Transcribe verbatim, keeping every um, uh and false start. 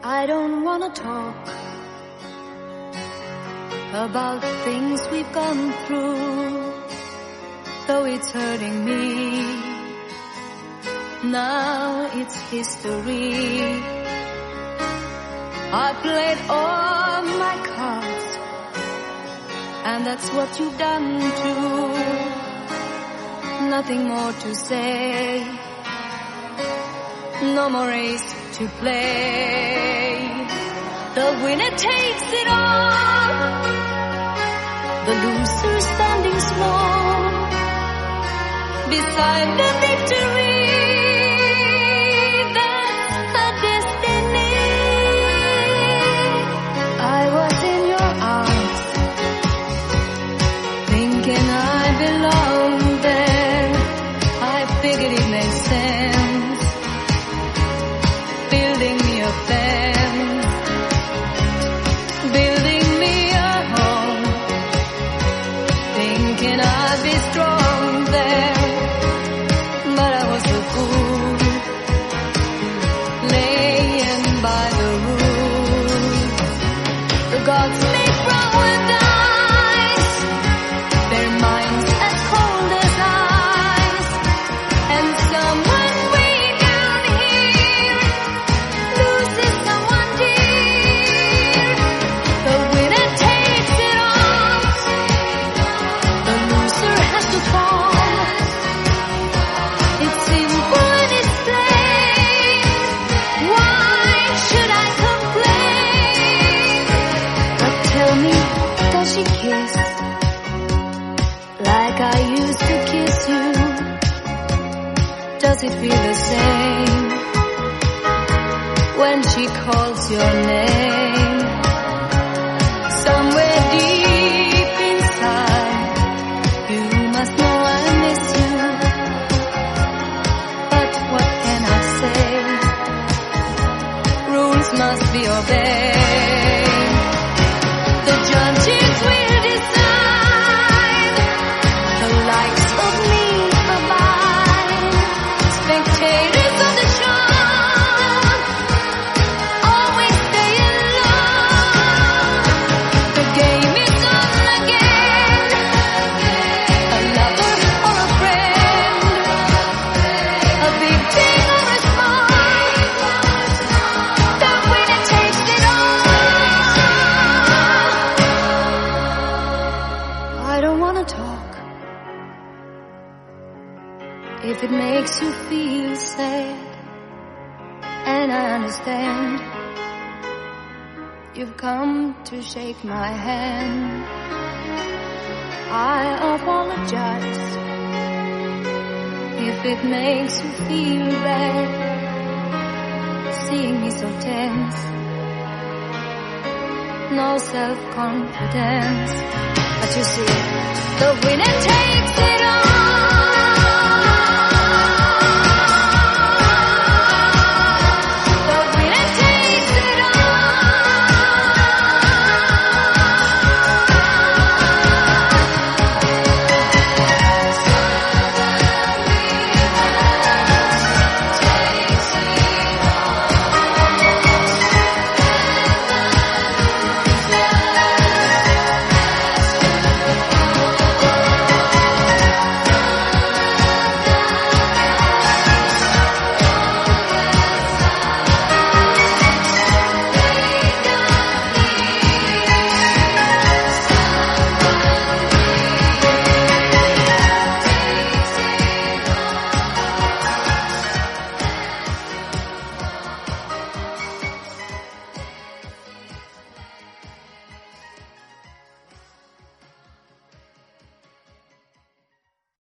I don't wanna talk about things we've gone through, though it's hurting me. Now it's history. I played all my cards, and that's what you've done too. Nothing more to say, no more race to play. The winner takes it all, the loser standing small beside the victory. That's the destiny. I was in your arms, thinking I belonged there. I figured it made sense, building me a fence, building me a home, thinking I'd be strong there. But I was a fool, laying by the rules. The gods make flower dice, their minds as cold as ice, and someone way down here loses someone dear. The winner takes it all, the loser has to fall. It's simple and it's plain. Why should I complain? But tell me, does she kiss like I used to kiss you? Does it feel the same when she calls your name? Somewhere deep inside, you must know I miss you. But what can I say? Rules must be obeyed. The judges will decide, the likes of me abide. Spectators of the show always stay in love. The game is on again, a lover or a friend, a big thing or a small, the winner takes it all. I don't wanna talk if it makes you feel sad, and I understand. You've come to shake my hand. I apologize if it makes you feel bad, seeing me so tense, no self-confidence. But you see, the winner takes